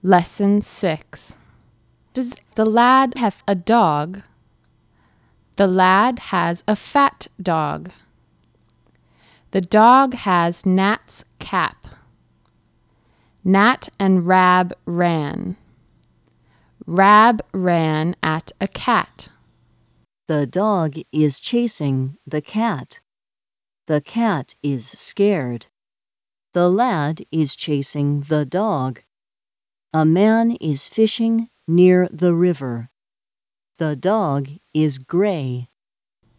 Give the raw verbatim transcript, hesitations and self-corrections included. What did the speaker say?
Lesson six. Does the lad have a dog? The lad has a fat dog. The dog has Nat's cap. Nat and Rab ran. Rab ran at a cat. The dog is chasing the cat. The cat is scared. The lad is chasing the dog. A man is fishing near the river. The dog is gray.